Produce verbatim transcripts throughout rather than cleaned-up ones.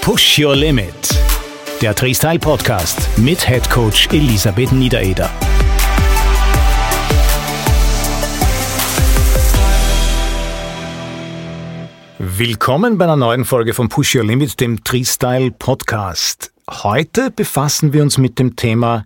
Push Your Limit, der Tri-Style Podcast mit Head Coach Elisabeth Niedereder. Willkommen bei einer neuen Folge von Push Your Limit, dem Tri-Style Podcast. Heute befassen wir uns mit dem Thema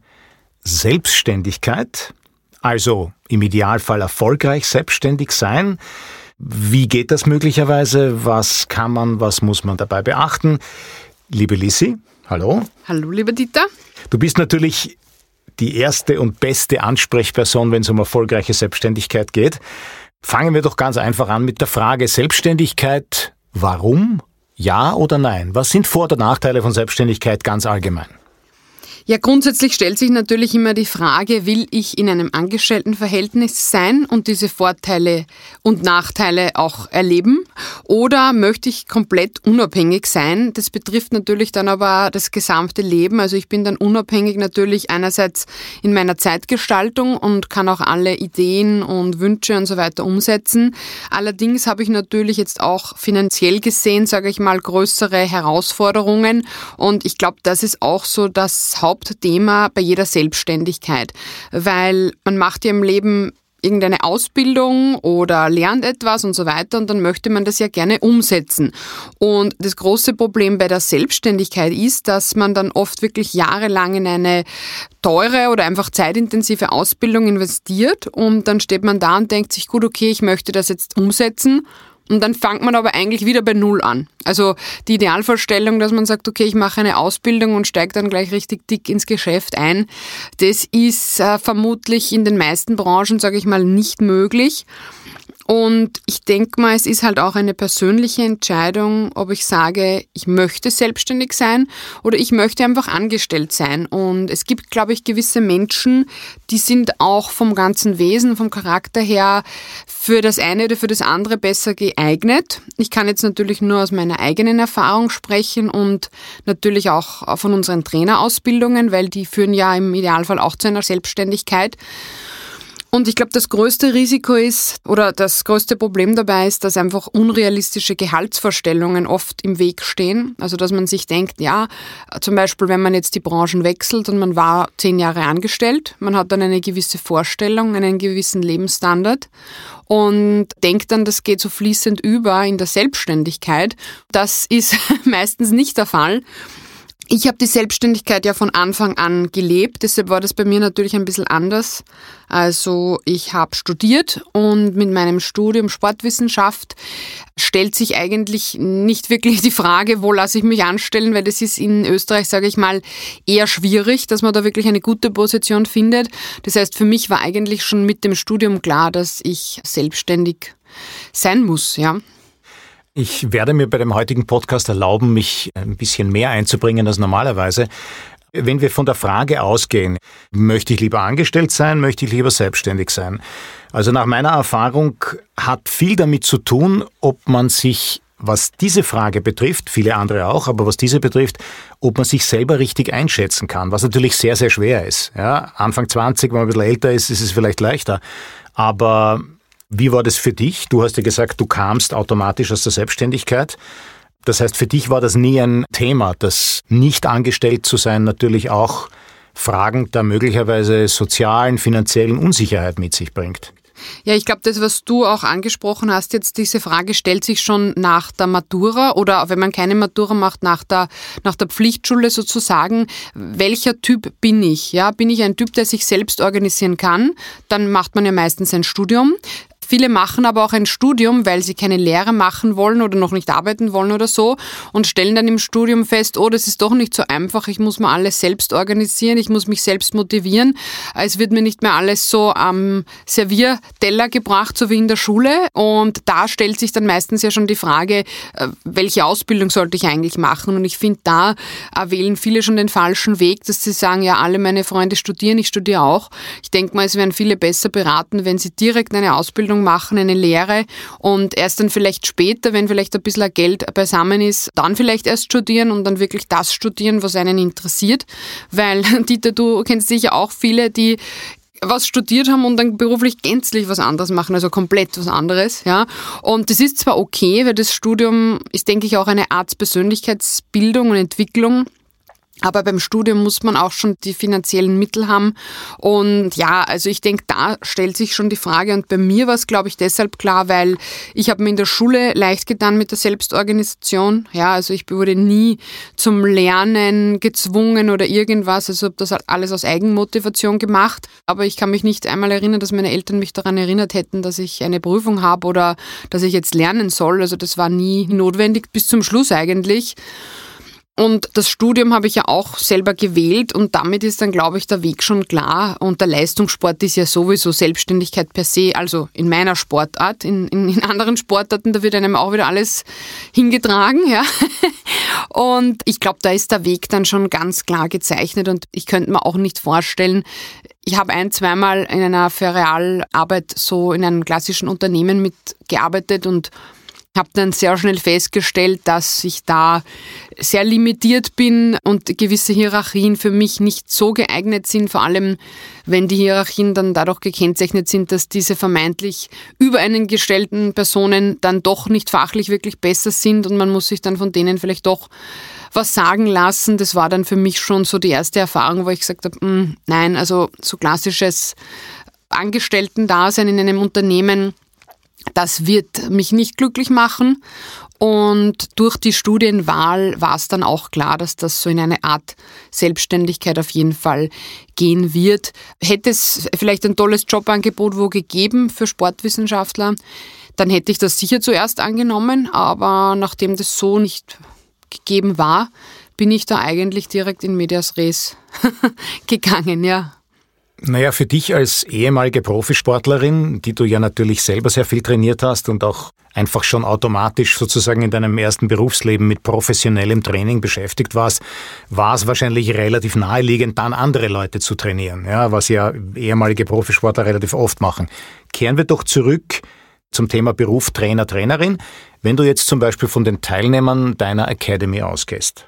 Selbstständigkeit, also im Idealfall erfolgreich selbstständig sein. Wie geht das möglicherweise? Was kann man, was muss man dabei beachten? Liebe Lissi, hallo. Hallo, lieber Dieter. Du bist natürlich die erste und beste Ansprechperson, wenn es um erfolgreiche Selbstständigkeit geht. Fangen wir doch ganz einfach an mit der Frage Selbstständigkeit. Warum? Ja oder nein? Was sind Vor- und Nachteile von Selbstständigkeit ganz allgemein? Ja, grundsätzlich stellt sich natürlich immer die Frage, will ich in einem Angestelltenverhältnis sein und diese Vorteile und Nachteile auch erleben oder möchte ich komplett unabhängig sein? Das betrifft natürlich dann aber das gesamte Leben. Also ich bin dann unabhängig natürlich einerseits in meiner Zeitgestaltung und kann auch alle Ideen und Wünsche und so weiter umsetzen. Allerdings habe ich natürlich jetzt auch finanziell gesehen, sage ich mal, größere Herausforderungen und ich glaube, das ist auch so das Hauptthema bei jeder Selbstständigkeit, weil man macht ja im Leben irgendeine Ausbildung oder lernt etwas und so weiter und dann möchte man das ja gerne umsetzen. Und das große Problem bei der Selbstständigkeit ist, dass man dann oft wirklich jahrelang in eine teure oder einfach zeitintensive Ausbildung investiert und dann steht man da und denkt sich, gut, okay, ich möchte das jetzt umsetzen. Und dann fängt man aber eigentlich wieder bei Null an. Also die Idealvorstellung, dass man sagt, okay, ich mache eine Ausbildung und steige dann gleich richtig dick ins Geschäft ein, das ist äh, vermutlich in den meisten Branchen, sage ich mal, nicht möglich. Und ich denke mal, es ist halt auch eine persönliche Entscheidung, ob ich sage, ich möchte selbstständig sein oder ich möchte einfach angestellt sein. Und es gibt, glaube ich, gewisse Menschen, die sind auch vom ganzen Wesen, vom Charakter her für das eine oder für das andere besser geeignet. Ich kann jetzt natürlich nur aus meiner eigenen Erfahrung sprechen und natürlich auch von unseren Trainerausbildungen, weil die führen ja im Idealfall auch zu einer Selbstständigkeit. Und ich glaube, das größte Risiko ist oder das größte Problem dabei ist, dass einfach unrealistische Gehaltsvorstellungen oft im Weg stehen. Also dass man sich denkt, ja, zum Beispiel, wenn man jetzt die Branchen wechselt und man war zehn Jahre angestellt, man hat dann eine gewisse Vorstellung, einen gewissen Lebensstandard und denkt dann, das geht so fließend über in der Selbstständigkeit. Das ist meistens nicht der Fall. Ich habe die Selbstständigkeit ja von Anfang an gelebt, deshalb war das bei mir natürlich ein bisschen anders. Also ich habe studiert und mit meinem Studium Sportwissenschaft stellt sich eigentlich nicht wirklich die Frage, wo lasse ich mich anstellen, weil das ist in Österreich, sage ich mal, eher schwierig, dass man da wirklich eine gute Position findet. Das heißt, für mich war eigentlich schon mit dem Studium klar, dass ich selbstständig sein muss, ja. Ich werde mir bei dem heutigen Podcast erlauben, mich ein bisschen mehr einzubringen als normalerweise. Wenn wir von der Frage ausgehen, möchte ich lieber angestellt sein, möchte ich lieber selbstständig sein? Also nach meiner Erfahrung hat viel damit zu tun, ob man sich, was diese Frage betrifft, viele andere auch, aber was diese betrifft, ob man sich selber richtig einschätzen kann, was natürlich sehr, sehr schwer ist. Ja, Anfang zwanzig, wenn man ein bisschen älter ist, ist es vielleicht leichter. Aber wie war das für dich? Du hast ja gesagt, du kamst automatisch aus der Selbstständigkeit. Das heißt, für dich war das nie ein Thema, das nicht angestellt zu sein natürlich auch Fragen der möglicherweise sozialen, finanziellen Unsicherheit mit sich bringt. Ja, ich glaube, das, was du auch angesprochen hast, jetzt diese Frage stellt sich schon nach der Matura oder wenn man keine Matura macht, nach der, nach der Pflichtschule sozusagen. Welcher Typ bin ich? Ja, bin ich ein Typ, der sich selbst organisieren kann? Dann macht man ja meistens ein Studium. Viele machen aber auch ein Studium, weil sie keine Lehre machen wollen oder noch nicht arbeiten wollen oder so und stellen dann im Studium fest, oh, das ist doch nicht so einfach, ich muss mir alles selbst organisieren, ich muss mich selbst motivieren. Es wird mir nicht mehr alles so am Servierteller gebracht, so wie in der Schule. Und da stellt sich dann meistens ja schon die Frage, welche Ausbildung sollte ich eigentlich machen? Und ich finde, da wählen viele schon den falschen Weg, dass sie sagen, ja, alle meine Freunde studieren, ich studiere auch. Ich denke mal, es wären viele besser beraten, wenn sie direkt eine Ausbildung machen, eine Lehre und erst dann vielleicht später, wenn vielleicht ein bisschen Geld beisammen ist, dann vielleicht erst studieren und dann wirklich das studieren, was einen interessiert. Weil, Dieter, du kennst sicher auch viele, die was studiert haben und dann beruflich gänzlich was anderes machen, also komplett was anderes. Ja. Und das ist zwar okay, weil das Studium ist, denke ich, auch eine Art Persönlichkeitsbildung und Entwicklung. Aber beim Studium muss man auch schon die finanziellen Mittel haben. Und ja, also ich denke, da stellt sich schon die Frage. Und bei mir war es, glaube ich, deshalb klar, weil ich habe mir in der Schule leicht getan mit der Selbstorganisation. Ja, also ich wurde nie zum Lernen gezwungen oder irgendwas. Also habe das alles aus Eigenmotivation gemacht. Aber ich kann mich nicht einmal erinnern, dass meine Eltern mich daran erinnert hätten, dass ich eine Prüfung habe oder dass ich jetzt lernen soll. Also das war nie notwendig, bis zum Schluss eigentlich. Und das Studium habe ich ja auch selber gewählt und damit ist dann, glaube ich, der Weg schon klar. Und der Leistungssport ist ja sowieso Selbstständigkeit per se, also in meiner Sportart. In, in, in anderen Sportarten, da wird einem auch wieder alles hingetragen. Ja. Und ich glaube, da ist der Weg dann schon ganz klar gezeichnet und ich könnte mir auch nicht vorstellen, ich habe ein-, zweimal in einer Ferialarbeit so in einem klassischen Unternehmen mitgearbeitet und habe dann sehr schnell festgestellt, dass ich da sehr limitiert bin und gewisse Hierarchien für mich nicht so geeignet sind, vor allem wenn die Hierarchien dann dadurch gekennzeichnet sind, dass diese vermeintlich über einen gestellten Personen dann doch nicht fachlich wirklich besser sind und man muss sich dann von denen vielleicht doch was sagen lassen. Das war dann für mich schon so die erste Erfahrung, wo ich gesagt habe, mh, nein, also so klassisches Angestellten-Dasein in einem Unternehmen, das wird mich nicht glücklich machen und durch die Studienwahl war es dann auch klar, dass das so in eine Art Selbstständigkeit auf jeden Fall gehen wird. Hätte es vielleicht ein tolles Jobangebot wo gegeben für Sportwissenschaftler, dann hätte ich das sicher zuerst angenommen, aber nachdem das so nicht gegeben war, bin ich da eigentlich direkt in medias res gegangen, ja. Naja, für dich als ehemalige Profisportlerin, die du ja natürlich selber sehr viel trainiert hast und auch einfach schon automatisch sozusagen in deinem ersten Berufsleben mit professionellem Training beschäftigt warst, war es wahrscheinlich relativ naheliegend, dann andere Leute zu trainieren, ja, was ja ehemalige Profisportler relativ oft machen. Kehren wir doch zurück zum Thema Beruf Trainer, Trainerin. Wenn du jetzt zum Beispiel von den Teilnehmern deiner Academy ausgehst,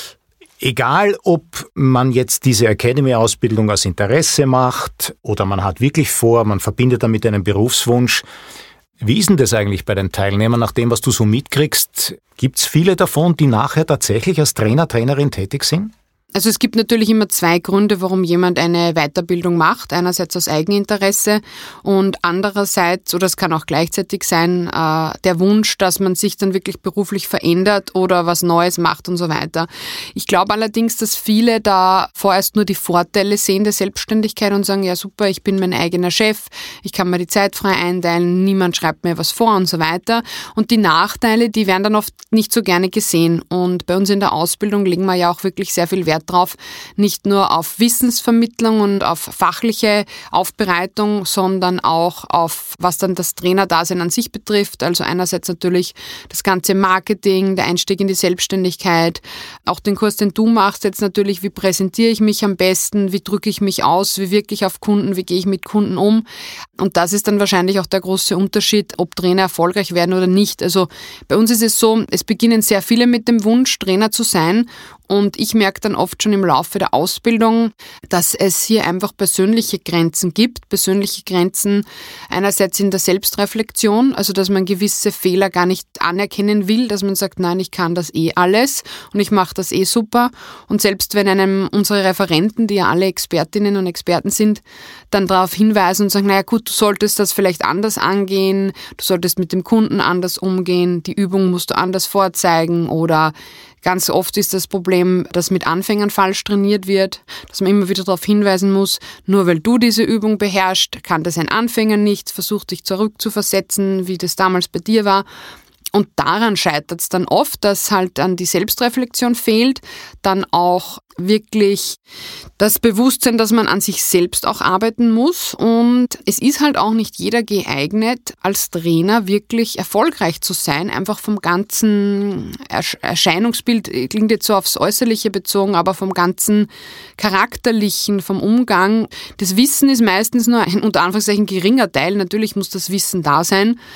egal, ob man jetzt diese Academy-Ausbildung aus Interesse macht oder man hat wirklich vor, man verbindet damit einen Berufswunsch. Wie ist denn das eigentlich bei den Teilnehmern, nach dem, was du so mitkriegst? Gibt es viele davon, die nachher tatsächlich als Trainer, Trainerin tätig sind? Also es gibt natürlich immer zwei Gründe, warum jemand eine Weiterbildung macht. Einerseits aus Eigeninteresse und andererseits, oder es kann auch gleichzeitig sein, äh, der Wunsch, dass man sich dann wirklich beruflich verändert oder was Neues macht und so weiter. Ich glaube allerdings, dass viele da vorerst nur die Vorteile sehen der Selbstständigkeit und sagen, ja super, ich bin mein eigener Chef, ich kann mir die Zeit frei einteilen, niemand schreibt mir was vor und so weiter. Und die Nachteile, die werden dann oft nicht so gerne gesehen. Und bei uns in der Ausbildung legen wir ja auch wirklich sehr viel Wert drauf, nicht nur auf Wissensvermittlung und auf fachliche Aufbereitung, sondern auch auf, was dann das Trainerdasein an sich betrifft. Also einerseits natürlich das ganze Marketing, der Einstieg in die Selbstständigkeit, auch den Kurs, den du machst jetzt natürlich, wie präsentiere ich mich am besten, wie drücke ich mich aus, wie wirke ich auf Kunden, wie gehe ich mit Kunden um. Und das ist dann wahrscheinlich auch der große Unterschied, ob Trainer erfolgreich werden oder nicht. Also bei uns ist es so, es beginnen sehr viele mit dem Wunsch, Trainer zu sein. Und ich merke dann oft schon im Laufe der Ausbildung, dass es hier einfach persönliche Grenzen gibt. Persönliche Grenzen einerseits in der Selbstreflexion, also dass man gewisse Fehler gar nicht anerkennen will, dass man sagt, nein, ich kann das eh alles und ich mache das eh super. Und selbst wenn einem unsere Referenten, die ja alle Expertinnen und Experten sind, dann darauf hinweisen und sagen, naja gut, du solltest das vielleicht anders angehen, du solltest mit dem Kunden anders umgehen, die Übung musst du anders vorzeigen oder ganz oft ist das Problem, dass mit Anfängern falsch trainiert wird, dass man immer wieder darauf hinweisen muss, nur weil du diese Übung beherrschst, kann das ein Anfänger nicht, versuch dich zurückzuversetzen, wie das damals bei dir war. Und daran scheitert es dann oft, dass halt an die Selbstreflexion fehlt, dann auch wirklich das Bewusstsein, dass man an sich selbst auch arbeiten muss. Und es ist halt auch nicht jeder geeignet, als Trainer wirklich erfolgreich zu sein, einfach vom ganzen Erscheinungsbild, klingt jetzt so aufs Äußerliche bezogen, aber vom ganzen Charakterlichen, vom Umgang. Das Wissen ist meistens nur ein unter Anführungszeichen geringer Teil. Natürlich muss das Wissen da sein,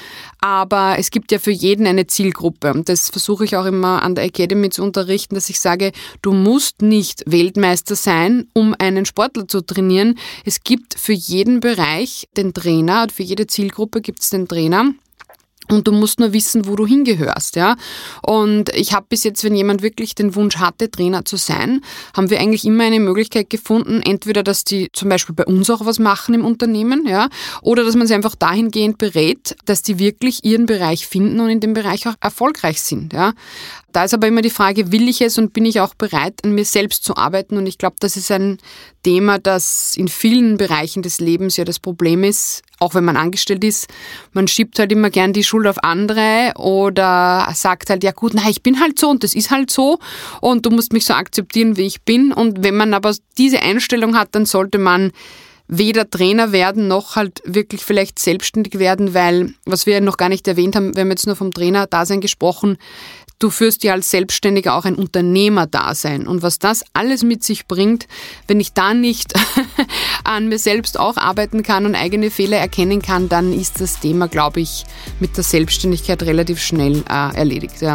aber es gibt ja für jeden eine Zielgruppe und das versuche ich auch immer an der Academy zu unterrichten, dass ich sage, du musst nicht Weltmeister sein, um einen Sportler zu trainieren. Es gibt für jeden Bereich den Trainer und für jede Zielgruppe gibt es den Trainer. Und du musst nur wissen, wo du hingehörst, ja. Und ich habe bis jetzt, wenn jemand wirklich den Wunsch hatte, Trainer zu sein, haben wir eigentlich immer eine Möglichkeit gefunden, entweder, dass die zum Beispiel bei uns auch was machen im Unternehmen, ja, oder dass man sie einfach dahingehend berät, dass die wirklich ihren Bereich finden und in dem Bereich auch erfolgreich sind, ja. Da ist aber immer die Frage, will ich es und bin ich auch bereit, an mir selbst zu arbeiten? Und ich glaube, das ist ein Thema, das in vielen Bereichen des Lebens ja das Problem ist, auch wenn man angestellt ist. Man schiebt halt immer gern die Schuld auf andere oder sagt halt, ja gut, na, ich bin halt so und das ist halt so und du musst mich so akzeptieren, wie ich bin. Und wenn man aber diese Einstellung hat, dann sollte man weder Trainer werden, noch halt wirklich vielleicht selbstständig werden, weil, was wir noch gar nicht erwähnt haben, wir haben jetzt nur vom Trainerdasein gesprochen, du führst ja als Selbstständiger auch ein Unternehmerdasein. Und was das alles mit sich bringt, wenn ich da nicht an mir selbst auch arbeiten kann und eigene Fehler erkennen kann, dann ist das Thema, glaube ich, mit der Selbstständigkeit relativ schnell äh, erledigt. Ja.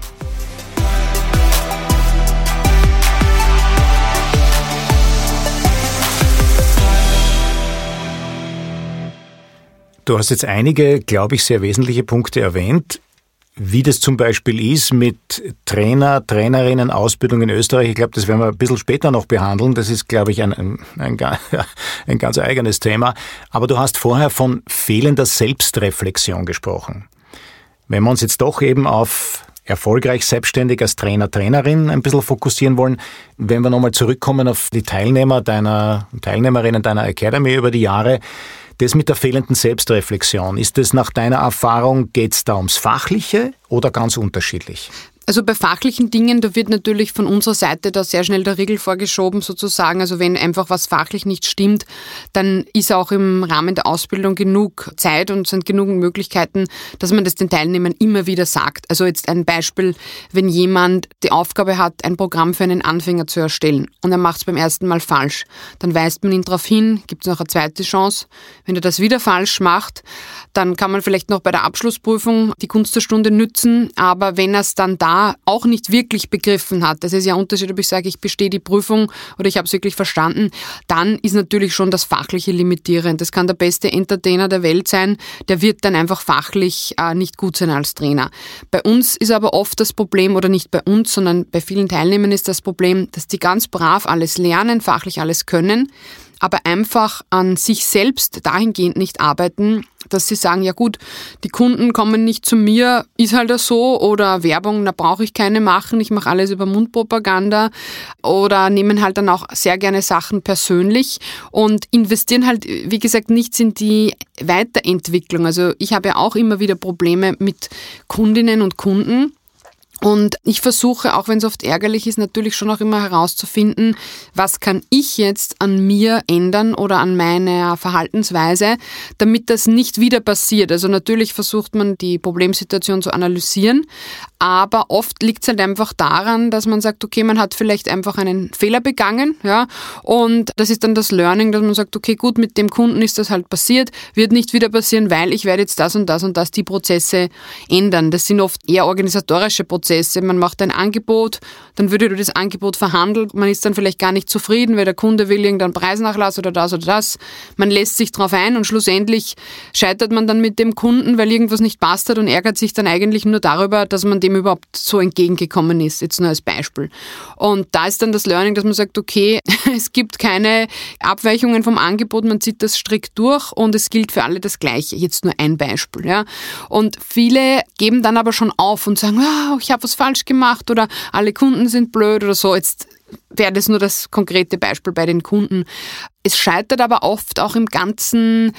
Du hast jetzt einige, glaube ich, sehr wesentliche Punkte erwähnt. Wie das zum Beispiel ist mit Trainer, Trainerinnen, Ausbildung in Österreich, ich glaube, das werden wir ein bisschen später noch behandeln. Das ist, glaube ich, ein, ein, ein, ein ganz eigenes Thema. Aber du hast vorher von fehlender Selbstreflexion gesprochen. Wenn wir uns jetzt doch eben auf erfolgreich selbstständig als Trainer, Trainerin ein bisschen fokussieren wollen, wenn wir nochmal zurückkommen auf die Teilnehmer deiner, Teilnehmerinnen deiner Academy über die Jahre, das mit der fehlenden Selbstreflexion, ist das nach deiner Erfahrung, geht es da ums Fachliche oder ganz unterschiedlich? Also bei fachlichen Dingen, da wird natürlich von unserer Seite da sehr schnell der Riegel vorgeschoben sozusagen. Also wenn einfach was fachlich nicht stimmt, dann ist auch im Rahmen der Ausbildung genug Zeit und sind genug Möglichkeiten, dass man das den Teilnehmern immer wieder sagt. Also jetzt ein Beispiel, wenn jemand die Aufgabe hat, ein Programm für einen Anfänger zu erstellen und er macht es beim ersten Mal falsch, dann weist man ihn darauf hin, gibt es noch eine zweite Chance. Wenn er das wieder falsch macht, dann kann man vielleicht noch bei der Abschlussprüfung die Gunst der Stunde nützen, aber wenn er es dann da auch nicht wirklich begriffen hat, das ist ja ein Unterschied, ob ich sage, ich bestehe die Prüfung oder ich habe es wirklich verstanden, dann ist natürlich schon das Fachliche limitierend. Das kann der beste Entertainer der Welt sein, der wird dann einfach fachlich äh, nicht gut sein als Trainer. Bei uns ist aber oft das Problem, oder nicht bei uns, sondern bei vielen Teilnehmern ist das Problem, dass die ganz brav alles lernen, fachlich alles können, aber einfach an sich selbst dahingehend nicht arbeiten, dass sie sagen, ja gut, die Kunden kommen nicht zu mir, ist halt so, oder Werbung, da brauche ich keine machen, ich mache alles über Mundpropaganda, oder nehmen halt dann auch sehr gerne Sachen persönlich und investieren halt, wie gesagt, nichts in die Weiterentwicklung. Also ich habe ja auch immer wieder Probleme mit Kundinnen und Kunden. Und ich versuche, auch wenn es oft ärgerlich ist, natürlich schon auch immer herauszufinden, was kann ich jetzt an mir ändern oder an meiner Verhaltensweise, damit das nicht wieder passiert. Also natürlich versucht man, die Problemsituation zu analysieren, aber oft liegt es halt einfach daran, dass man sagt, okay, man hat vielleicht einfach einen Fehler begangen, ja, und das ist dann das Learning, dass man sagt, okay, gut, mit dem Kunden ist das halt passiert, wird nicht wieder passieren, weil ich werde jetzt das und das und das die Prozesse ändern. Das sind oft eher organisatorische Prozesse. Man macht ein Angebot, dann wird über das Angebot verhandelt, man ist dann vielleicht gar nicht zufrieden, weil der Kunde will irgendeinen Preisnachlass oder das oder das. Man lässt sich drauf ein und schlussendlich scheitert man dann mit dem Kunden, weil irgendwas nicht passt hat und ärgert sich dann eigentlich nur darüber, dass man dem überhaupt so entgegengekommen ist, jetzt nur als Beispiel. Und da ist dann das Learning, dass man sagt, okay, es gibt keine Abweichungen vom Angebot, man zieht das strikt durch und es gilt für alle das Gleiche. Jetzt nur ein Beispiel. Ja. Und viele geben dann aber schon auf und sagen, oh, ich habe was falsch gemacht oder alle Kunden sind blöd oder so. Jetzt wäre das nur das konkrete Beispiel bei den Kunden. Es scheitert aber oft auch im Ganzen.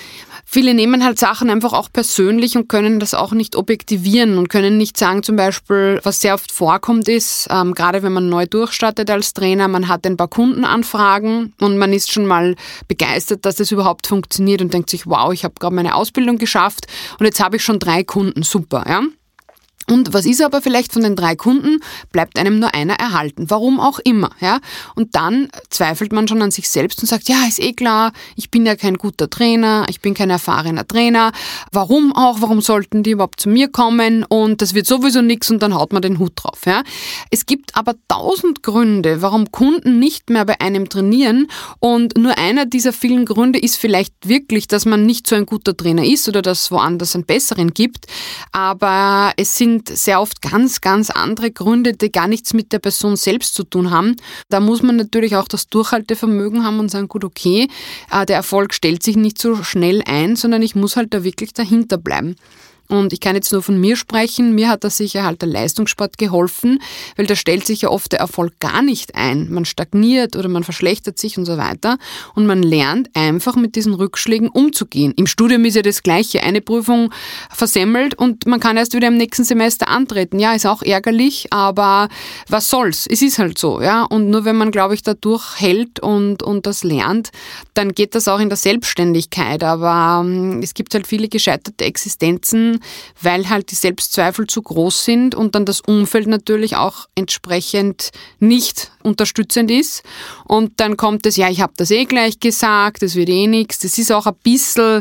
Viele nehmen halt Sachen einfach auch persönlich und können das auch nicht objektivieren und können nicht sagen, zum Beispiel, was sehr oft vorkommt ist, ähm, gerade wenn man neu durchstartet als Trainer, man hat ein paar Kundenanfragen und man ist schon mal begeistert, dass das überhaupt funktioniert und denkt sich, wow, ich habe gerade meine Ausbildung geschafft und jetzt habe ich schon drei Kunden, super, ja. Und was ist aber vielleicht von den drei Kunden, bleibt einem nur einer erhalten, warum auch immer. Ja? Und dann zweifelt man schon an sich selbst und sagt, ja, ist eh klar, ich bin ja kein guter Trainer, ich bin kein erfahrener Trainer, warum auch, warum sollten die überhaupt zu mir kommen und das wird sowieso nichts und dann haut man den Hut drauf. Ja? Es gibt aber tausend Gründe, warum Kunden nicht mehr bei einem trainieren und nur einer dieser vielen Gründe ist vielleicht wirklich, dass man nicht so ein guter Trainer ist oder dass es woanders einen besseren gibt, aber es sind sehr oft ganz, ganz andere Gründe, die gar nichts mit der Person selbst zu tun haben. Da muss man natürlich auch das Durchhaltevermögen haben und sagen, gut, okay, der Erfolg stellt sich nicht so schnell ein, sondern ich muss halt da wirklich dahinter bleiben. Und ich kann jetzt nur von mir sprechen, mir hat da sicher halt der Leistungssport geholfen, weil da stellt sich ja oft der Erfolg gar nicht ein. Man stagniert oder man verschlechtert sich und so weiter und man lernt einfach mit diesen Rückschlägen umzugehen. Im Studium ist ja das Gleiche, eine Prüfung versemmelt und man kann erst wieder im nächsten Semester antreten. Ja, ist auch ärgerlich, aber was soll's? Es ist halt so, ja. Und nur wenn man, glaube ich, da durchhält und, und das lernt, dann geht das auch in der Selbstständigkeit. Aber ähm, es gibt halt viele gescheiterte Existenzen, weil halt die Selbstzweifel zu groß sind und dann das Umfeld natürlich auch entsprechend nicht unterstützend ist. Und dann kommt es, ja, ich habe das eh gleich gesagt, das wird eh nichts. Das ist auch ein bisschen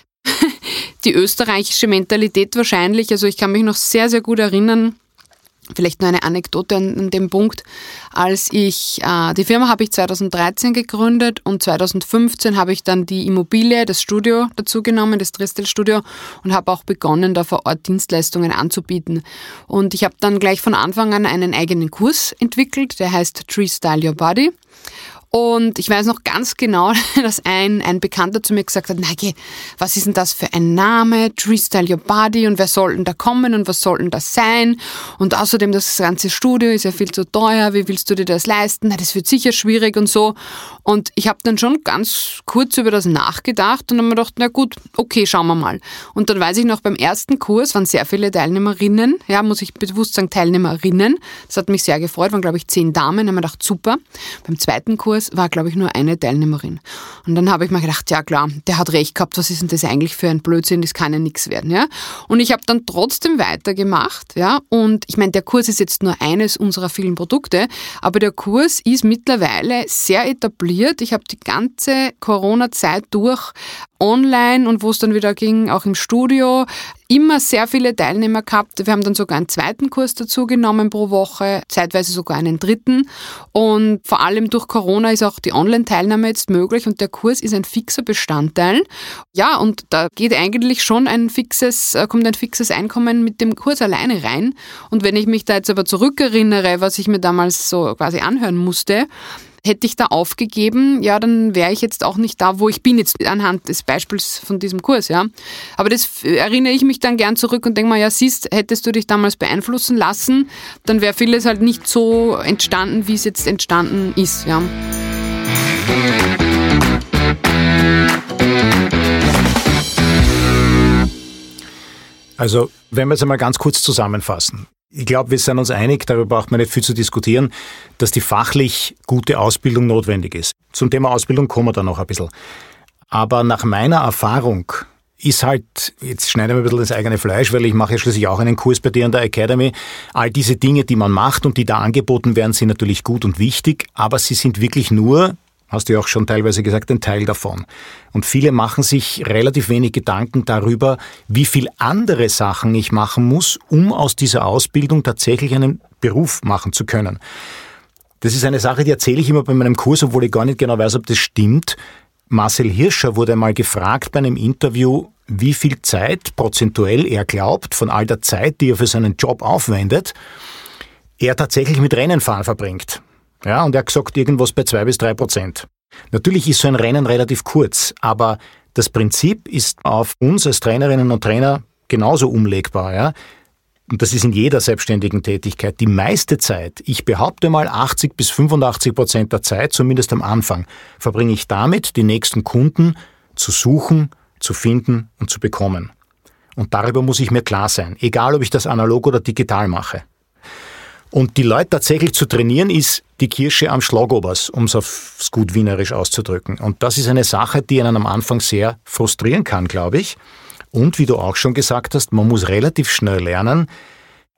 die österreichische Mentalität wahrscheinlich. Also ich kann mich noch sehr, sehr gut erinnern, vielleicht nur eine Anekdote an, an dem Punkt, als ich, äh, die Firma habe ich zweitausenddreizehn gegründet und zweitausendfünfzehn habe ich dann die Immobilie, das Studio dazu genommen, das Tristel-Studio und habe auch begonnen, da vor Ort Dienstleistungen anzubieten. Und ich habe dann gleich von Anfang an einen eigenen Kurs entwickelt, der heißt Tree Style Your Body. Und ich weiß noch ganz genau, dass ein, ein Bekannter zu mir gesagt hat, Nike, was ist denn das für ein Name? Tree Style Your Body und wer soll denn da kommen und was soll denn das sein? Und außerdem das ganze Studio ist ja viel zu teuer, wie willst du dir das leisten? Na, das wird sicher schwierig und so. Und ich habe dann schon ganz kurz über das nachgedacht und dann mir gedacht, na gut, okay, schauen wir mal. Und dann weiß ich noch, beim ersten Kurs waren sehr viele Teilnehmerinnen, ja, muss ich bewusst sagen, Teilnehmerinnen. Das hat mich sehr gefreut, waren glaube ich zehn Damen, da haben wir gedacht, super. Beim zweiten Kurs war, glaube ich, nur eine Teilnehmerin. Und dann habe ich mir gedacht, ja klar, der hat recht gehabt, was ist denn das eigentlich für ein Blödsinn, das kann ja nichts werden. Ja? Und ich habe dann trotzdem weitergemacht. Ja? Und ich meine, der Kurs ist jetzt nur eines unserer vielen Produkte, aber der Kurs ist mittlerweile sehr etabliert. Ich habe die ganze Corona-Zeit durch online und wo es dann wieder ging, auch im Studio, immer sehr viele Teilnehmer gehabt. Wir haben dann sogar einen zweiten Kurs dazu genommen pro Woche, zeitweise sogar einen dritten. Und vor allem durch Corona ist auch die Online-Teilnahme jetzt möglich und der Kurs ist ein fixer Bestandteil. Ja, und da geht eigentlich schon ein fixes, kommt ein fixes Einkommen mit dem Kurs alleine rein. Und wenn ich mich da jetzt aber zurückerinnere, was ich mir damals so quasi anhören musste, hätte ich da aufgegeben, ja, dann wäre ich jetzt auch nicht da, wo ich bin, jetzt anhand des Beispiels von diesem Kurs, ja. Aber das erinnere ich mich dann gern zurück und denke mal, ja, siehst, hättest du dich damals beeinflussen lassen, dann wäre vieles halt nicht so entstanden, wie es jetzt entstanden ist, ja. Also, wenn wir jetzt einmal ganz kurz zusammenfassen. Ich glaube, wir sind uns einig, darüber braucht man nicht viel zu diskutieren, dass die fachlich gute Ausbildung notwendig ist. Zum Thema Ausbildung kommen wir dann noch ein bisschen. Aber nach meiner Erfahrung ist halt, jetzt schneiden wir ein bisschen das eigene Fleisch, weil ich mache ja schließlich auch einen Kurs bei dir an der Academy. All diese Dinge, die man macht und die da angeboten werden, sind natürlich gut und wichtig, aber sie sind wirklich nur, hast du ja auch schon teilweise gesagt, ein Teil davon. Und viele machen sich relativ wenig Gedanken darüber, wie viel andere Sachen ich machen muss, um aus dieser Ausbildung tatsächlich einen Beruf machen zu können. Das ist eine Sache, die erzähle ich immer bei meinem Kurs, obwohl ich gar nicht genau weiß, ob das stimmt. Marcel Hirscher wurde mal gefragt bei einem Interview, wie viel Zeit prozentuell er glaubt, von all der Zeit, die er für seinen Job aufwendet, er tatsächlich mit Rennenfahren verbringt. Ja, und er hat gesagt, irgendwas bei zwei bis drei Prozent. Natürlich ist so ein Rennen relativ kurz, aber das Prinzip ist auf uns als Trainerinnen und Trainer genauso umlegbar. Ja? Und das ist in jeder selbstständigen Tätigkeit. Die meiste Zeit, ich behaupte mal achtzig bis fünfundachtzig Prozent der Zeit, zumindest am Anfang, verbringe ich damit, die nächsten Kunden zu suchen, zu finden und zu bekommen. Und darüber muss ich mir klar sein, egal ob ich das analog oder digital mache. Und die Leute tatsächlich zu trainieren, ist die Kirsche am Schlagobers, um es aufs gut wienerisch auszudrücken. Und das ist eine Sache, die einen am Anfang sehr frustrieren kann, glaube ich. Und wie du auch schon gesagt hast, man muss relativ schnell lernen,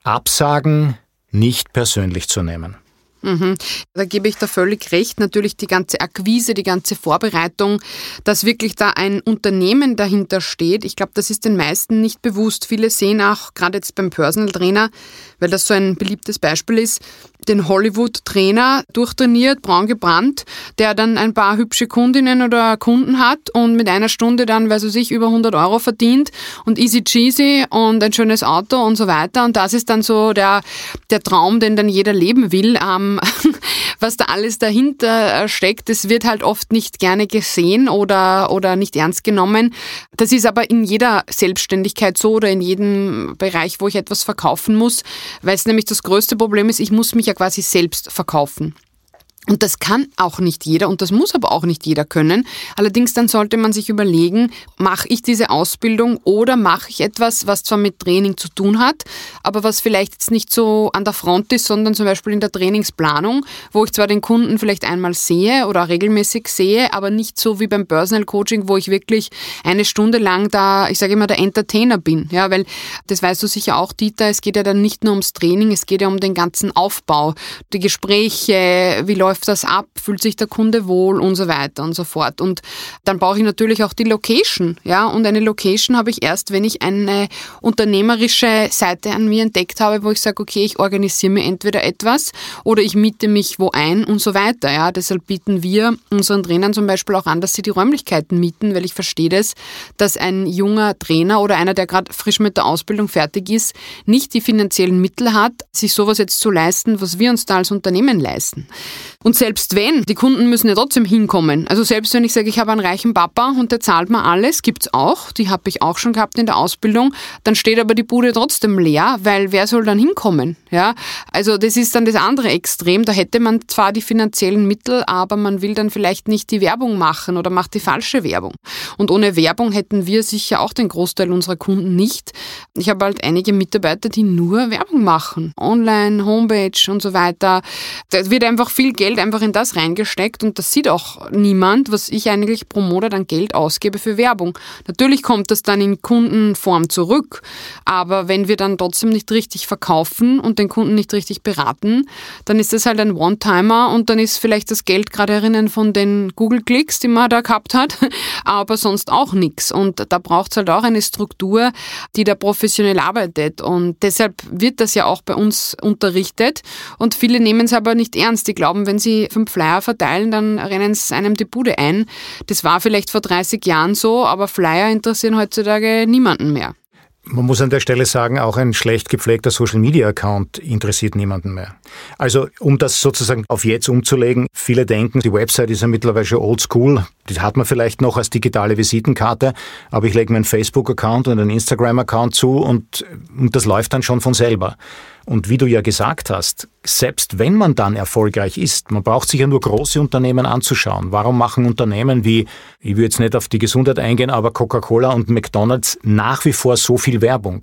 Absagen nicht persönlich zu nehmen. Mhm. Da gebe ich da völlig recht. Natürlich die ganze Akquise, die ganze Vorbereitung, dass wirklich da ein Unternehmen dahinter steht. Ich glaube, das ist den meisten nicht bewusst. Viele sehen auch, gerade jetzt beim Personal Trainer, weil das so ein beliebtes Beispiel ist, den Hollywood-Trainer durchtrainiert, braun gebrannt, der dann ein paar hübsche Kundinnen oder Kunden hat und mit einer Stunde dann, weiß ich nicht, über hundert Euro verdient und easy cheesy und ein schönes Auto und so weiter. Und das ist dann so der, der Traum, den dann jeder leben will. Ähm, was da alles dahinter steckt, das wird halt oft nicht gerne gesehen oder, oder nicht ernst genommen. Das ist aber in jeder Selbstständigkeit so oder in jedem Bereich, wo ich etwas verkaufen muss, weil es nämlich das größte Problem ist, ich muss mich ja quasi selbst verkaufen. Und das kann auch nicht jeder und das muss aber auch nicht jeder können. Allerdings dann sollte man sich überlegen, mache ich diese Ausbildung oder mache ich etwas, was zwar mit Training zu tun hat, aber was vielleicht jetzt nicht so an der Front ist, sondern zum Beispiel in der Trainingsplanung, wo ich zwar den Kunden vielleicht einmal sehe oder regelmäßig sehe, aber nicht so wie beim Personal Coaching, wo ich wirklich eine Stunde lang da, ich sage immer, der Entertainer bin. Ja, weil das weißt du sicher auch, Dieter, es geht ja dann nicht nur ums Training, es geht ja um den ganzen Aufbau, die Gespräche, wie läuft das ab, fühlt sich der Kunde wohl und so weiter und so fort. Und dann brauche ich natürlich auch die Location. Ja? Und eine Location habe ich erst, wenn ich eine unternehmerische Seite an mir entdeckt habe, wo ich sage, okay, ich organisiere mir entweder etwas oder ich miete mich wo ein und so weiter. Ja? Deshalb bieten wir unseren Trainern zum Beispiel auch an, dass sie die Räumlichkeiten mieten, weil ich verstehe das, dass ein junger Trainer oder einer, der gerade frisch mit der Ausbildung fertig ist, nicht die finanziellen Mittel hat, sich sowas jetzt zu leisten, was wir uns da als Unternehmen leisten. Und selbst wenn, die Kunden müssen ja trotzdem hinkommen. Also selbst wenn ich sage, ich habe einen reichen Papa und der zahlt mir alles, gibt's auch, die habe ich auch schon gehabt in der Ausbildung, dann steht aber die Bude trotzdem leer, weil wer soll dann hinkommen? Ja? Also das ist dann das andere Extrem, da hätte man zwar die finanziellen Mittel, aber man will dann vielleicht nicht die Werbung machen oder macht die falsche Werbung. Und ohne Werbung hätten wir sicher auch den Großteil unserer Kunden nicht. Ich habe halt einige Mitarbeiter, die nur Werbung machen, online, Homepage und so weiter. Da wird einfach viel Geld einfach in das reingesteckt und das sieht auch niemand, was ich eigentlich pro Monat an Geld ausgebe für Werbung. Natürlich kommt das dann in Kundenform zurück, aber wenn wir dann trotzdem nicht richtig verkaufen und den Kunden nicht richtig beraten, dann ist das halt ein One-Timer und dann ist vielleicht das Geld gerade erinnern von den Google-Klicks, die man da gehabt hat, aber sonst auch nichts. Und da braucht es halt auch eine Struktur, die da professionell arbeitet und deshalb wird das ja auch bei uns unterrichtet und viele nehmen es aber nicht ernst. Die glauben, wenn sie fünf Flyer verteilen, dann rennen sie einem die Bude ein. Das war vielleicht vor dreißig Jahren so, aber Flyer interessieren heutzutage niemanden mehr. Man muss an der Stelle sagen, auch ein schlecht gepflegter Social-Media-Account interessiert niemanden mehr. Also um das sozusagen auf jetzt umzulegen, viele denken, die Website ist ja mittlerweile schon oldschool, die hat man vielleicht noch als digitale Visitenkarte, aber ich lege mir einen Facebook-Account und einen Instagram-Account zu und, und das läuft dann schon von selber. Und wie du ja gesagt hast, selbst wenn man dann erfolgreich ist, man braucht sich ja nur große Unternehmen anzuschauen. Warum machen Unternehmen wie, ich will jetzt nicht auf die Gesundheit eingehen, aber Coca-Cola und McDonald's nach wie vor so viel Werbung?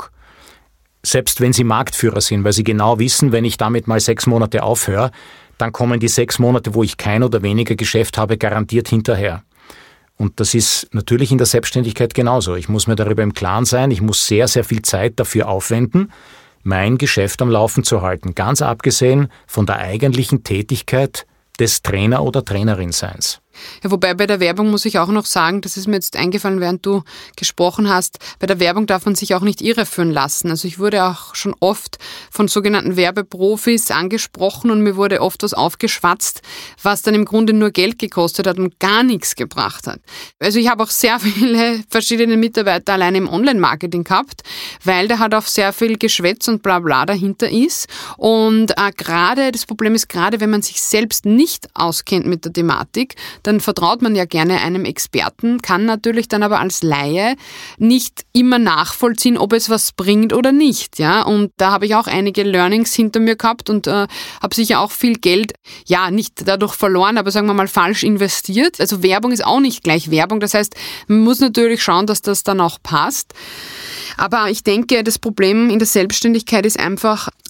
Selbst wenn sie Marktführer sind, weil sie genau wissen, wenn ich damit mal sechs Monate aufhöre, dann kommen die sechs Monate, wo ich kein oder weniger Geschäft habe, garantiert hinterher. Und das ist natürlich in der Selbstständigkeit genauso. Ich muss mir darüber im Klaren sein, ich muss sehr, sehr viel Zeit dafür aufwenden, mein Geschäft am Laufen zu halten, ganz abgesehen von der eigentlichen Tätigkeit des Trainer- oder Trainerin-Seins. Ja, wobei bei der Werbung muss ich auch noch sagen, das ist mir jetzt eingefallen, während du gesprochen hast, bei der Werbung darf man sich auch nicht irreführen lassen. Also ich wurde auch schon oft von sogenannten Werbeprofis angesprochen und mir wurde oft was aufgeschwatzt, was dann im Grunde nur Geld gekostet hat und gar nichts gebracht hat. Also ich habe auch sehr viele verschiedene Mitarbeiter alleine im Online-Marketing gehabt, weil da halt auch sehr viel Geschwätz und bla bla dahinter ist. Und äh, gerade, das Problem ist gerade, wenn man sich selbst nicht auskennt mit der Thematik, dann vertraut man ja gerne einem Experten, kann natürlich dann aber als Laie nicht immer nachvollziehen, ob es was bringt oder nicht. Ja? Und da habe ich auch einige Learnings hinter mir gehabt und äh, habe sicher auch viel Geld, ja, nicht dadurch verloren, aber sagen wir mal falsch investiert. Also Werbung ist auch nicht gleich Werbung. Das heißt, man muss natürlich schauen, dass das dann auch passt. Aber ich denke, das Problem in der Selbstständigkeit ist einfach,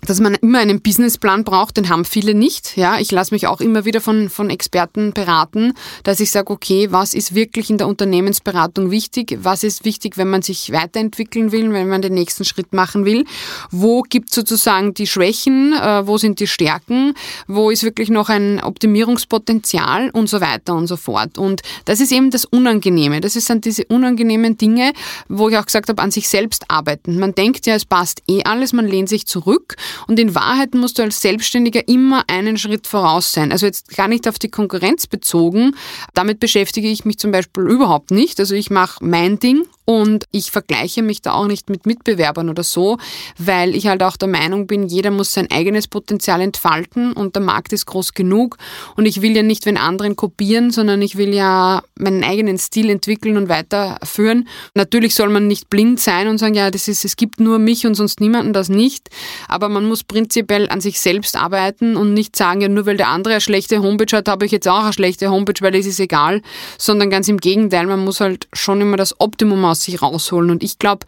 dass man immer einen Businessplan braucht, den haben viele nicht. Ja, ich lasse mich auch immer wieder von, von Experten beraten, dass ich sage, okay, was ist wirklich in der Unternehmensberatung wichtig? Was ist wichtig, wenn man sich weiterentwickeln will, wenn man den nächsten Schritt machen will? Wo gibt es sozusagen die Schwächen? Äh, wo sind die Stärken? Wo ist wirklich noch ein Optimierungspotenzial und so weiter und so fort? Und das ist eben das Unangenehme. Das sind diese unangenehmen Dinge, wo ich auch gesagt habe, an sich selbst arbeiten. Man denkt ja, es passt eh alles, man lehnt sich zurück. Und in Wahrheit musst du als Selbstständiger immer einen Schritt voraus sein. Also jetzt gar nicht auf die Konkurrenz bezogen. Damit beschäftige ich mich zum Beispiel überhaupt nicht. Also ich mache mein Ding. Und ich vergleiche mich da auch nicht mit Mitbewerbern oder so, weil ich halt auch der Meinung bin, jeder muss sein eigenes Potenzial entfalten und der Markt ist groß genug. Und ich will ja nicht wenn anderen kopieren, sondern ich will ja meinen eigenen Stil entwickeln und weiterführen. Natürlich soll man nicht blind sein und sagen, ja, das ist, es gibt nur mich und sonst niemanden, das nicht. Aber man muss prinzipiell an sich selbst arbeiten und nicht sagen, ja, nur weil der andere eine schlechte Homepage hat, habe ich jetzt auch eine schlechte Homepage, weil es ist egal. Sondern ganz im Gegenteil, man muss halt schon immer das Optimum aus sich rausholen. Und ich glaube,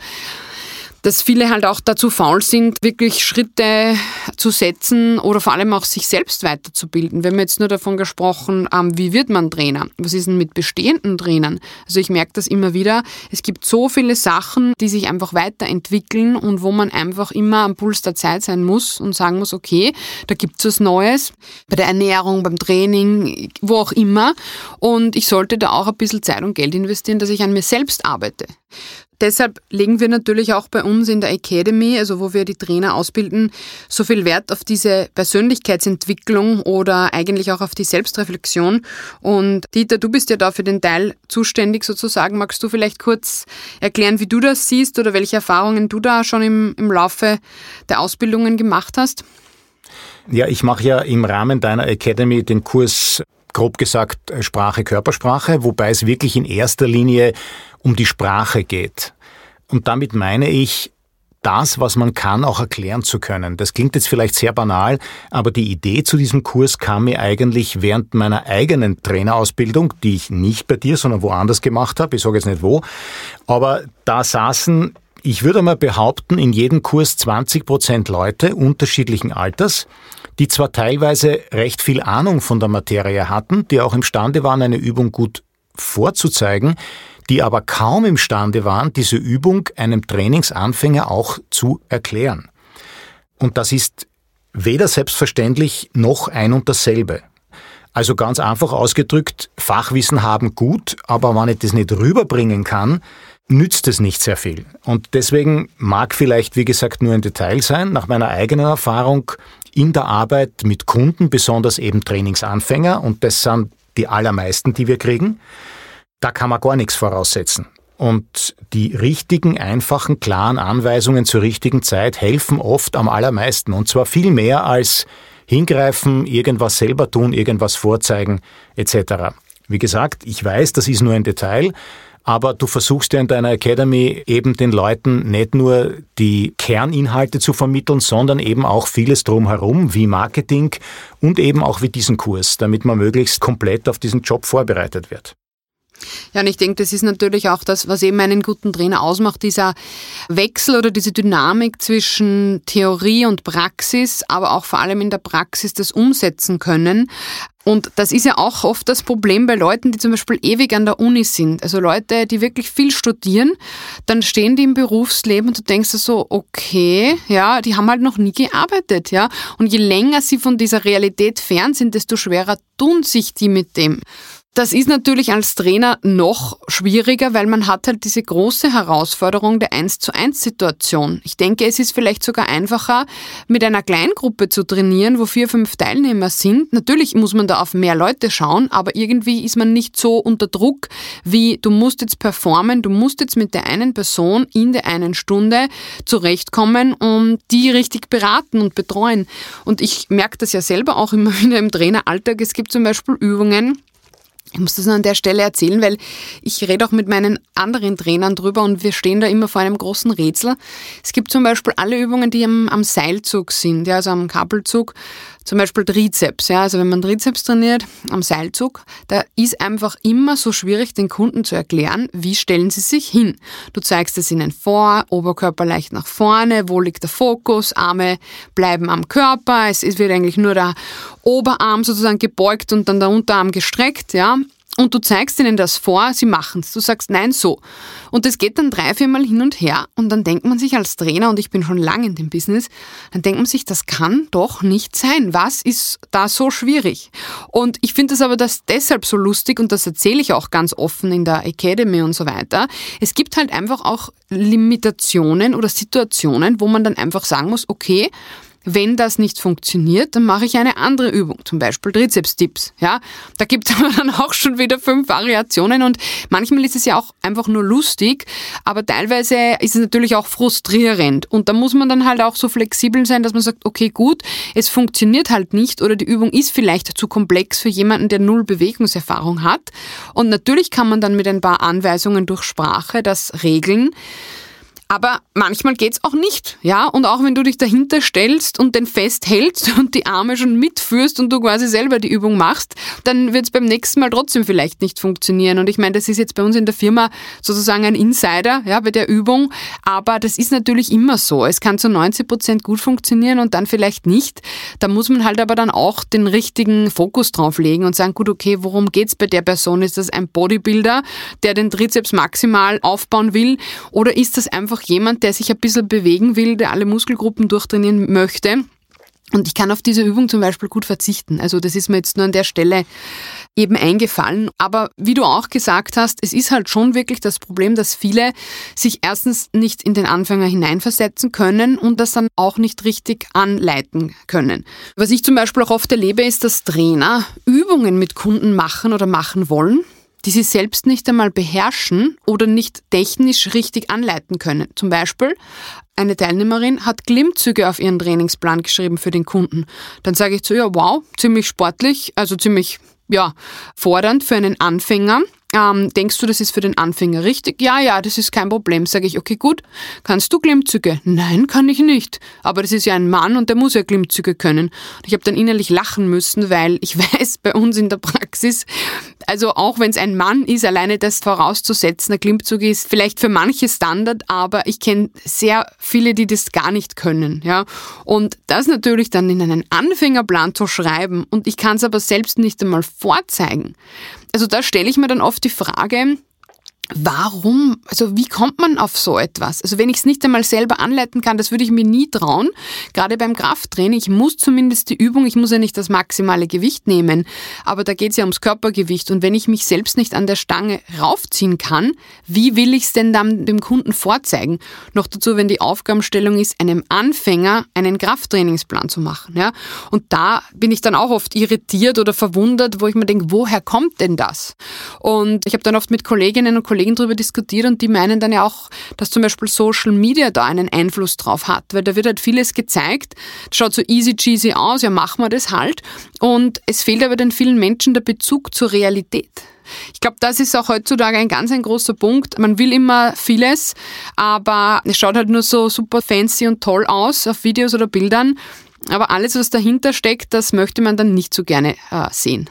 dass viele halt auch dazu faul sind, wirklich Schritte zu setzen oder vor allem auch sich selbst weiterzubilden. Wir haben jetzt nur davon gesprochen, wie wird man Trainer? Was ist denn mit bestehenden Trainern? Also ich merke das immer wieder. Es gibt so viele Sachen, die sich einfach weiterentwickeln und wo man einfach immer am Puls der Zeit sein muss und sagen muss, okay, da gibt es was Neues. Bei der Ernährung, beim Training, wo auch immer. Und ich sollte da auch ein bisschen Zeit und Geld investieren, dass ich an mir selbst arbeite. Deshalb legen wir natürlich auch bei uns in der Academy, also wo wir die Trainer ausbilden, so viel Wert auf diese Persönlichkeitsentwicklung oder eigentlich auch auf die Selbstreflexion. Und Dieter, du bist ja da für den Teil zuständig sozusagen. Magst du vielleicht kurz erklären, wie du das siehst oder welche Erfahrungen du da schon im, im Laufe der Ausbildungen gemacht hast? Ja, ich mache ja im Rahmen deiner Academy den Kurs, grob gesagt, Sprache, Körpersprache, wobei es wirklich in erster Linie um die Sprache geht. Und damit meine ich, das, was man kann, auch erklären zu können. Das klingt jetzt vielleicht sehr banal, aber die Idee zu diesem Kurs kam mir eigentlich während meiner eigenen Trainerausbildung, die ich nicht bei dir, sondern woanders gemacht habe. Ich sage jetzt nicht wo. Aber da saßen, ich würde mal behaupten, in jedem Kurs zwanzig Prozent Leute unterschiedlichen Alters, die zwar teilweise recht viel Ahnung von der Materie hatten, die auch imstande waren, eine Übung gut vorzuzeigen, die aber kaum imstande waren, diese Übung einem Trainingsanfänger auch zu erklären. Und das ist weder selbstverständlich noch ein und dasselbe. Also ganz einfach ausgedrückt, Fachwissen haben gut, aber wenn ich das nicht rüberbringen kann, nützt es nicht sehr viel. Und deswegen mag vielleicht, wie gesagt, nur ein Detail sein, nach meiner eigenen Erfahrung in der Arbeit mit Kunden, besonders eben Trainingsanfänger, und das sind die allermeisten, die wir kriegen, da kann man gar nichts voraussetzen. Und die richtigen, einfachen, klaren Anweisungen zur richtigen Zeit helfen oft am allermeisten. Und zwar viel mehr als hingreifen, irgendwas selber tun, irgendwas vorzeigen et cetera. Wie gesagt, ich weiß, das ist nur ein Detail, aber du versuchst ja in deiner Academy eben den Leuten nicht nur die Kerninhalte zu vermitteln, sondern eben auch vieles drumherum, wie Marketing und eben auch wie diesen Kurs, damit man möglichst komplett auf diesen Job vorbereitet wird. Ja, und ich denke, das ist natürlich auch das, was eben einen guten Trainer ausmacht, dieser Wechsel oder diese Dynamik zwischen Theorie und Praxis, aber auch vor allem in der Praxis das umsetzen können. Und das ist ja auch oft das Problem bei Leuten, die zum Beispiel ewig an der Uni sind. Also Leute, die wirklich viel studieren, dann stehen die im Berufsleben und du denkst dir so, okay, ja, die haben halt noch nie gearbeitet, ja. Und je länger sie von dieser Realität fern sind, desto schwerer tun sich die mit dem. Das ist natürlich als Trainer noch schwieriger, weil man hat halt diese große Herausforderung der eins zu eins Situation. Ich denke, es ist vielleicht sogar einfacher, mit einer Kleingruppe zu trainieren, wo vier, fünf Teilnehmer sind. Natürlich muss man da auf mehr Leute schauen, aber irgendwie ist man nicht so unter Druck, wie du musst jetzt performen, du musst jetzt mit der einen Person in der einen Stunde zurechtkommen und die richtig beraten und betreuen. Und ich merke das ja selber auch immer wieder im Traineralltag. Es gibt zum Beispiel Übungen, Ich muss das nur an der Stelle erzählen, weil ich rede auch mit meinen anderen Trainern drüber und wir stehen da immer vor einem großen Rätsel. Es gibt zum Beispiel alle Übungen, die am, am Seilzug sind, ja, also am Kabelzug, zum Beispiel Trizeps. Ja, also wenn man Trizeps trainiert am Seilzug, da ist einfach immer so schwierig, den Kunden zu erklären, wie stellen sie sich hin. Du zeigst es ihnen vor, Oberkörper leicht nach vorne, wo liegt der Fokus, Arme bleiben am Körper, es wird eigentlich nur der Oberarm sozusagen gebeugt und dann der Unterarm gestreckt, ja. Und du zeigst ihnen das vor, sie machen es. Du sagst, nein, so. Und das geht dann drei, viermal hin und her. Und dann denkt man sich als Trainer, und ich bin schon lange in dem Business, dann denkt man sich, das kann doch nicht sein. Was ist da so schwierig? Und ich finde das aber das deshalb so lustig, und das erzähle ich auch ganz offen in der Academy und so weiter. Es gibt halt einfach auch Limitationen oder Situationen, wo man dann einfach sagen muss, okay, wenn das nicht funktioniert, dann mache ich eine andere Übung, zum Beispiel Trizeps-Dips. Ja, da gibt es aber dann auch schon wieder fünf Variationen und manchmal ist es ja auch einfach nur lustig, aber teilweise ist es natürlich auch frustrierend und da muss man dann halt auch so flexibel sein, dass man sagt, okay, gut, es funktioniert halt nicht oder die Übung ist vielleicht zu komplex für jemanden, der null Bewegungserfahrung hat und natürlich kann man dann mit ein paar Anweisungen durch Sprache das regeln. Aber manchmal geht's auch nicht, ja. Und auch wenn du dich dahinter stellst und den festhältst und die Arme schon mitführst und du quasi selber die Übung machst, dann wird's beim nächsten Mal trotzdem vielleicht nicht funktionieren. Und ich meine, das ist jetzt bei uns in der Firma sozusagen ein Insider, ja, bei der Übung. Aber das ist natürlich immer so. Es kann zu neunzig Prozent gut funktionieren und dann vielleicht nicht. Da muss man halt aber dann auch den richtigen Fokus drauf legen und sagen, gut, okay, worum geht's bei der Person? Ist das ein Bodybuilder, der den Trizeps maximal aufbauen will? Oder ist das einfach jemand, der sich ein bisschen bewegen will, der alle Muskelgruppen durchtrainieren möchte. Und ich kann auf diese Übung zum Beispiel gut verzichten. Also das ist mir jetzt nur an der Stelle eben eingefallen. Aber wie du auch gesagt hast, es ist halt schon wirklich das Problem, dass viele sich erstens nicht in den Anfänger hineinversetzen können und das dann auch nicht richtig anleiten können. Was ich zum Beispiel auch oft erlebe, ist, dass Trainer Übungen mit Kunden machen oder machen wollen, die sie selbst nicht einmal beherrschen oder nicht technisch richtig anleiten können. Zum Beispiel, eine Teilnehmerin hat Klimmzüge auf ihren Trainingsplan geschrieben für den Kunden. Dann sage ich zu ihr, wow, ziemlich sportlich, also ziemlich ja, fordernd für einen Anfänger. Ähm, denkst du, das ist für den Anfänger richtig? Ja, ja, das ist kein Problem. Sage ich, okay, gut, kannst du Klimmzüge? Nein, kann ich nicht. Aber das ist ja ein Mann und der muss ja Klimmzüge können. Und ich habe dann innerlich lachen müssen, weil ich weiß, bei uns in der Praxis, also auch wenn es ein Mann ist, alleine das vorauszusetzen, der Klimmzug ist vielleicht für manche Standard, aber ich kenne sehr viele, die das gar nicht können. Ja? Und das natürlich dann in einen Anfängerplan zu schreiben und ich kann es aber selbst nicht einmal vorzeigen. Also da stelle ich mir dann oft die Frage, warum, also wie kommt man auf so etwas? Also wenn ich es nicht einmal selber anleiten kann, das würde ich mir nie trauen, gerade beim Krafttraining. Ich muss zumindest die Übung, ich muss ja nicht das maximale Gewicht nehmen, aber da geht es ja ums Körpergewicht und wenn ich mich selbst nicht an der Stange raufziehen kann, wie will ich es denn dann dem Kunden vorzeigen? Noch dazu, wenn die Aufgabenstellung ist, einem Anfänger einen Krafttrainingsplan zu machen. Ja? Und da bin ich dann auch oft irritiert oder verwundert, wo ich mir denke, woher kommt denn das? Und ich habe dann oft mit Kolleginnen und Kollegen darüber diskutiert und die meinen dann ja auch, dass zum Beispiel Social Media da einen Einfluss drauf hat, weil da wird halt vieles gezeigt, das schaut so easy cheesy aus, ja machen wir das halt und es fehlt aber den vielen Menschen der Bezug zur Realität. Ich glaube, das ist auch heutzutage ein ganz ein großer Punkt. Man will immer vieles, aber es schaut halt nur so super fancy und toll aus auf Videos oder Bildern, aber alles, was dahinter steckt, das möchte man dann nicht so gerne äh, sehen.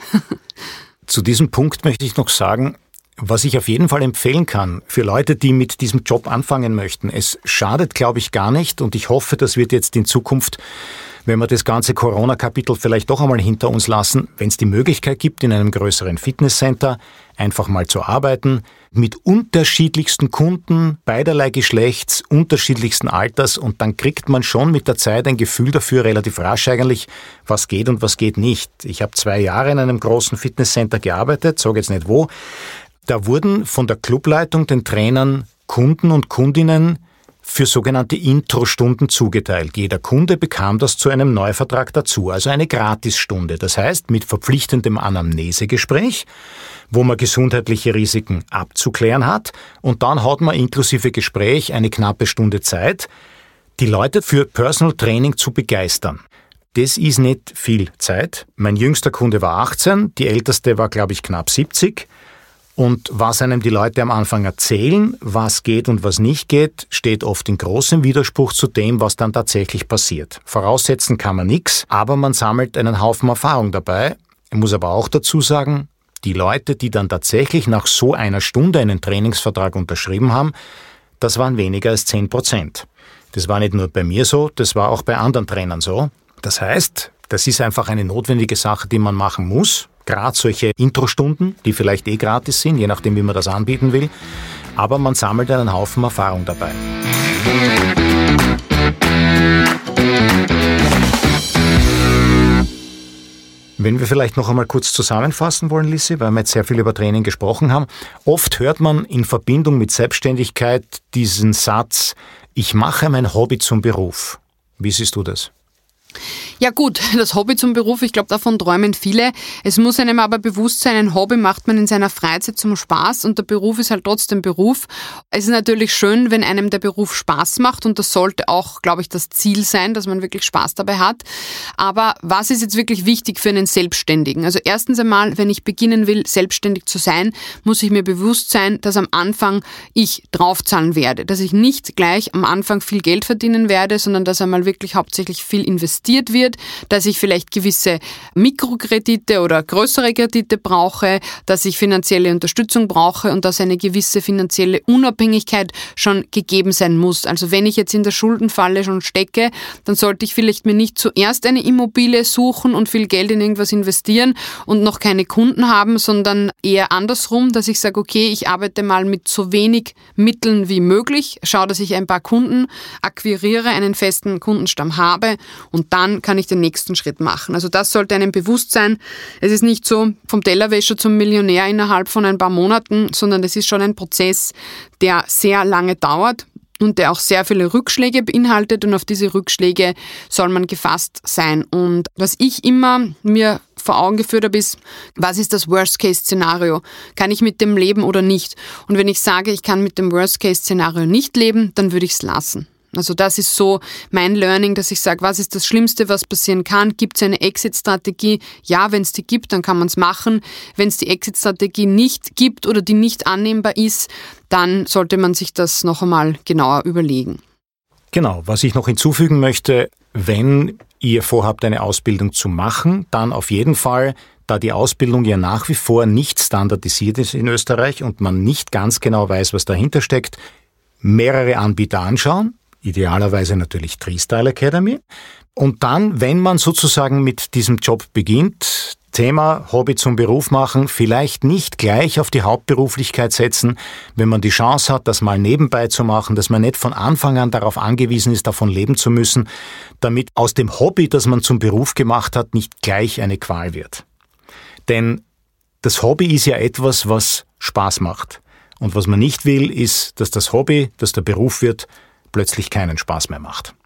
Zu diesem Punkt möchte ich noch sagen, was ich auf jeden Fall empfehlen kann für Leute, die mit diesem Job anfangen möchten. Es schadet, glaube ich, gar nicht und ich hoffe, das wird jetzt in Zukunft, wenn wir das ganze Corona-Kapitel vielleicht doch einmal hinter uns lassen, wenn es die Möglichkeit gibt, in einem größeren Fitnesscenter einfach mal zu arbeiten, mit unterschiedlichsten Kunden, beiderlei Geschlechts, unterschiedlichsten Alters und dann kriegt man schon mit der Zeit ein Gefühl dafür, relativ rasch eigentlich, was geht und was geht nicht. Ich habe zwei Jahre in einem großen Fitnesscenter gearbeitet, sage jetzt nicht wo. Da wurden von der Clubleitung den Trainern Kunden und Kundinnen für sogenannte Intro-Stunden zugeteilt. Jeder Kunde bekam das zu einem Neuvertrag dazu, also eine Gratisstunde. Das heißt, mit verpflichtendem Anamnesegespräch, wo man gesundheitliche Risiken abzuklären hat und dann hat man inklusive Gespräch eine knappe Stunde Zeit, die Leute für Personal Training zu begeistern. Das ist nicht viel Zeit. Mein jüngster Kunde war achtzehn, die älteste war, glaube ich, knapp siebzig. Und was einem die Leute am Anfang erzählen, was geht und was nicht geht, steht oft in großem Widerspruch zu dem, was dann tatsächlich passiert. Voraussetzen kann man nichts, aber man sammelt einen Haufen Erfahrung dabei. Ich muss aber auch dazu sagen, die Leute, die dann tatsächlich nach so einer Stunde einen Trainingsvertrag unterschrieben haben, das waren weniger als zehn Prozent. Das war nicht nur bei mir so, das war auch bei anderen Trainern so. Das heißt, das ist einfach eine notwendige Sache, die man machen muss. Gerade solche Introstunden, die vielleicht eh gratis sind, je nachdem, wie man das anbieten will. Aber man sammelt einen Haufen Erfahrung dabei. Wenn wir vielleicht noch einmal kurz zusammenfassen wollen, Lissi, weil wir jetzt sehr viel über Training gesprochen haben. Oft hört man in Verbindung mit Selbstständigkeit diesen Satz, ich mache mein Hobby zum Beruf. Wie siehst du das? Ja gut, das Hobby zum Beruf, ich glaube, davon träumen viele. Es muss einem aber bewusst sein, ein Hobby macht man in seiner Freizeit zum Spaß und der Beruf ist halt trotzdem Beruf. Es ist natürlich schön, wenn einem der Beruf Spaß macht und das sollte auch, glaube ich, das Ziel sein, dass man wirklich Spaß dabei hat. Aber was ist jetzt wirklich wichtig für einen Selbstständigen? Also erstens einmal, wenn ich beginnen will, selbstständig zu sein, muss ich mir bewusst sein, dass am Anfang ich draufzahlen werde, dass ich nicht gleich am Anfang viel Geld verdienen werde, sondern dass einmal wirklich hauptsächlich viel investiert wird, dass ich vielleicht gewisse Mikrokredite oder größere Kredite brauche, dass ich finanzielle Unterstützung brauche und dass eine gewisse finanzielle Unabhängigkeit schon gegeben sein muss. Also wenn ich jetzt in der Schuldenfalle schon stecke, dann sollte ich vielleicht mir nicht zuerst eine Immobilie suchen und viel Geld in irgendwas investieren und noch keine Kunden haben, sondern eher andersrum, dass ich sage, okay, ich arbeite mal mit so wenig Mitteln wie möglich, schaue, dass ich ein paar Kunden akquiriere, einen festen Kundenstamm habe und dann kann ich den nächsten Schritt machen. Also das sollte einem bewusst sein. Es ist nicht so vom Tellerwäscher zum Millionär innerhalb von ein paar Monaten, sondern es ist schon ein Prozess, der sehr lange dauert und der auch sehr viele Rückschläge beinhaltet und auf diese Rückschläge soll man gefasst sein. Und was ich immer mir vor Augen geführt habe, ist, was ist das Worst-Case-Szenario? Kann ich mit dem leben oder nicht? Und wenn ich sage, ich kann mit dem Worst-Case-Szenario nicht leben, dann würde ich es lassen. Also das ist so mein Learning, dass ich sage, was ist das Schlimmste, was passieren kann? Gibt es eine Exit-Strategie? Ja, wenn es die gibt, dann kann man es machen. Wenn es die Exit-Strategie nicht gibt oder die nicht annehmbar ist, dann sollte man sich das noch einmal genauer überlegen. Genau, was ich noch hinzufügen möchte, wenn ihr vorhabt, eine Ausbildung zu machen, dann auf jeden Fall, da die Ausbildung ja nach wie vor nicht standardisiert ist in Österreich und man nicht ganz genau weiß, was dahinter steckt, mehrere Anbieter anschauen. Idealerweise natürlich Tri-Style Academy. Und dann, wenn man sozusagen mit diesem Job beginnt, Thema Hobby zum Beruf machen, vielleicht nicht gleich auf die Hauptberuflichkeit setzen, wenn man die Chance hat, das mal nebenbei zu machen, dass man nicht von Anfang an darauf angewiesen ist, davon leben zu müssen, damit aus dem Hobby, das man zum Beruf gemacht hat, nicht gleich eine Qual wird. Denn das Hobby ist ja etwas, was Spaß macht. Und was man nicht will, ist, dass das Hobby, das der Beruf wird, plötzlich keinen Spaß mehr macht.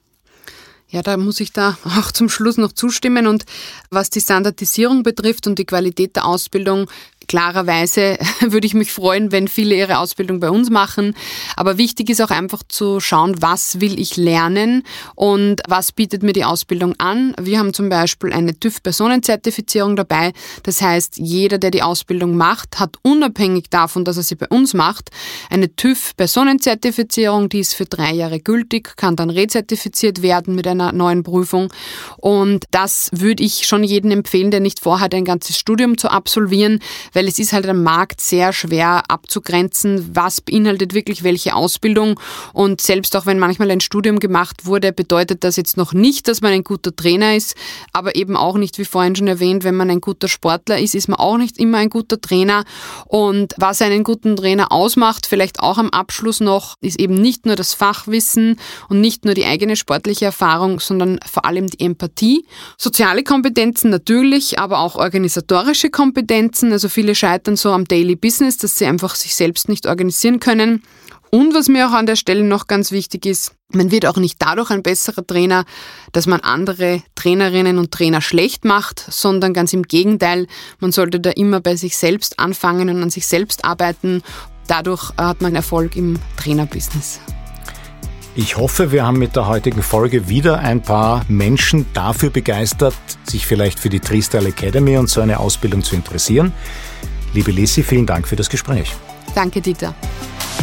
Ja, da muss ich da auch zum Schluss noch zustimmen. Und was die Standardisierung betrifft und die Qualität der Ausbildung, klarerweise würde ich mich freuen, wenn viele ihre Ausbildung bei uns machen. Aber wichtig ist auch einfach zu schauen, was will ich lernen und was bietet mir die Ausbildung an. Wir haben zum Beispiel eine TÜV-Personenzertifizierung dabei. Das heißt, jeder, der die Ausbildung macht, hat unabhängig davon, dass er sie bei uns macht, eine TÜV-Personenzertifizierung, die ist für drei Jahre gültig, kann dann rezertifiziert werden mit einer neuen Prüfung. Und das würde ich schon jedem empfehlen, der nicht vorhat, ein ganzes Studium zu absolvieren, weil es ist halt am Markt sehr schwer abzugrenzen, was beinhaltet wirklich welche Ausbildung. Und selbst auch wenn manchmal ein Studium gemacht wurde, bedeutet das jetzt noch nicht, dass man ein guter Trainer ist, aber eben auch nicht, wie vorhin schon erwähnt, wenn man ein guter Sportler ist, ist man auch nicht immer ein guter Trainer. Und was einen guten Trainer ausmacht, vielleicht auch am Abschluss noch, ist eben nicht nur das Fachwissen und nicht nur die eigene sportliche Erfahrung, sondern vor allem die Empathie. Soziale Kompetenzen natürlich, aber auch organisatorische Kompetenzen. Also viele scheitern so am Daily Business, dass sie einfach sich selbst nicht organisieren können. Und was mir auch an der Stelle noch ganz wichtig ist, man wird auch nicht dadurch ein besserer Trainer, dass man andere Trainerinnen und Trainer schlecht macht, sondern ganz im Gegenteil, man sollte da immer bei sich selbst anfangen und an sich selbst arbeiten. Dadurch hat man Erfolg im Trainerbusiness. Ich hoffe, wir haben mit der heutigen Folge wieder ein paar Menschen dafür begeistert, sich vielleicht für die Tri-Style Academy und so eine Ausbildung zu interessieren. Liebe Lissi, vielen Dank für das Gespräch. Danke, Dieter.